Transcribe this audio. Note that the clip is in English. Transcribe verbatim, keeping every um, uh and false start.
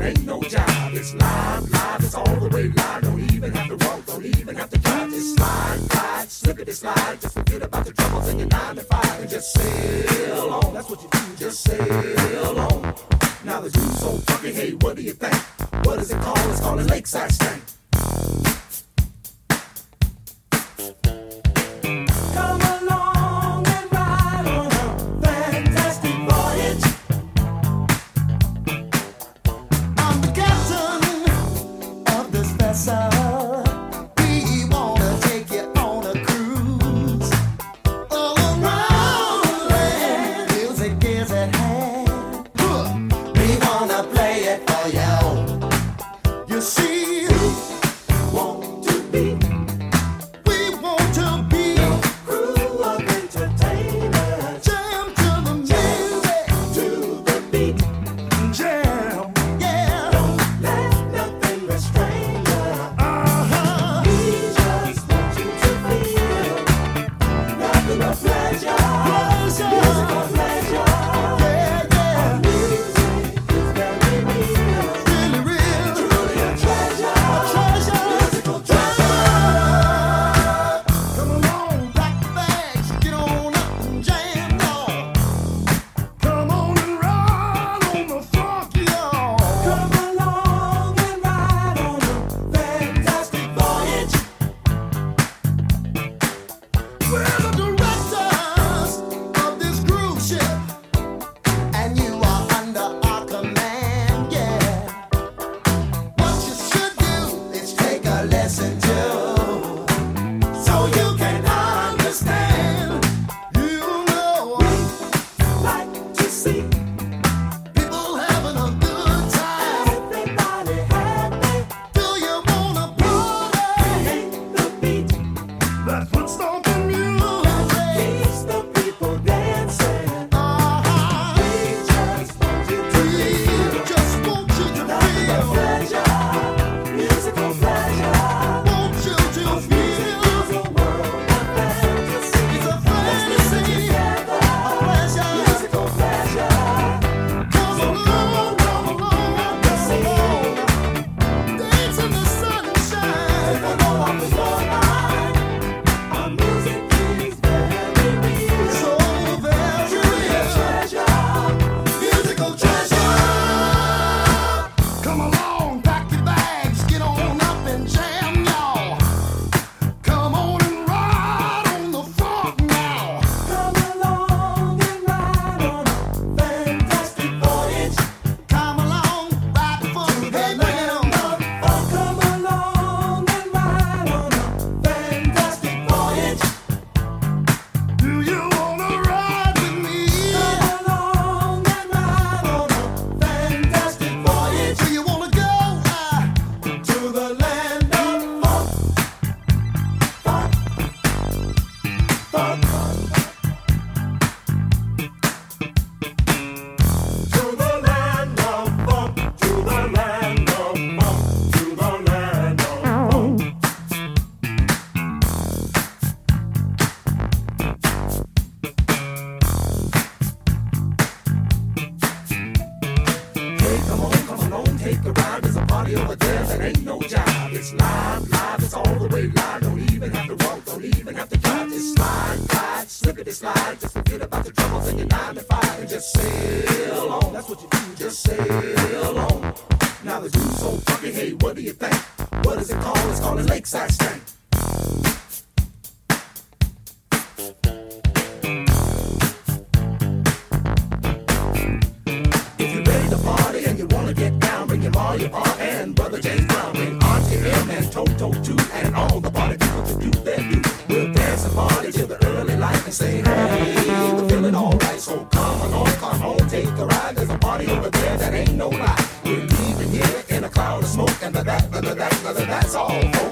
ain't no job. It's live, live, it's all the way live. Don't even have to walk, don't even have to drive. Just slide, glide, slippity slide. Just forget about the troubles in your nine to five and just sail on. That's what you do, just sail on. Now the dude's so funky, hey, what do you think? What is it called? It's called a lakeside stank. Come along and ride on a fantastic voyage. I'm the captain of this vessel. We wanna take you on a cruise all around the land. Music is at hand. We wanna play it for you. You see, we want to be. We want to be a crew of entertainers. Jam to the music, to the beat. Jam, yeah. Don't let nothing restrain you. Uh-huh. We just want you to feel nothing but pleasure. Pleasure. Musical pleasure. Yeah, yeah. Our music is very real. Really real. Truly a treasure. A treasure. Musical treasure. Come along, pack the bags, get on up and jam, y'all. Come on and ride on the funk, y'all. Come along and ride on a fantastic voyage. We're the directors of this cruise ship, and you are under our command, yeah. What you should do is take a lesson too, so you can understand. You know we like to see people having a good time. Everybody happy. Do you wanna party? Hate the beat. That's what stomping music keeps the people dancing. Uh-huh. We just want you to feel. Just want you to feel pleasure, musical pleasure. Want you to feel the world of fantasy. It's a fantasy, a pleasure, musical pleasure. Come along, come along, come along. Dance in the sunshine. Take a load off of your mind. Our music is very real. So very real. Treasure, musical treasure. Come along, pack your bags, get on up and jam, y'all. Come on and ride on the funk now. Come along and ride on a fantastic voyage. Come along, ride the funk, hey, bring it on. Come along and ride on a fantastic voyage. Do you wanna ride with me? Come along and ride on a fantastic voyage. Do you wanna go uh, to the land of funk? Funk, funk, funk. To the land of funk, to the land of funk, to the land of funk. Hey, come on, come along, take a ride. There's a party over there that ain't no job. It's live, live, it's all the way live. Don't even have to walk, don't even have to drive. Just slide, glide, slippity slide. Just forget about the troubles in your nine to five and just sail on. That's what you do, just sail on. Now the dude's so funky, hey, what do you think? What is it called? It's called a lakeside stank. If you're ready to party and you wanna get down, bring your ma, your pa, and brother James Brown. Bring Auntie M and Toto too, and all the party people to do their do. We'll dance and party till the early light and say, hey, we're feeling alright. So come along, come on, take a ride. There's a party over there that ain't no lie. We're leaving here in a cloud of smoke, and the that, the that, the that, that's all.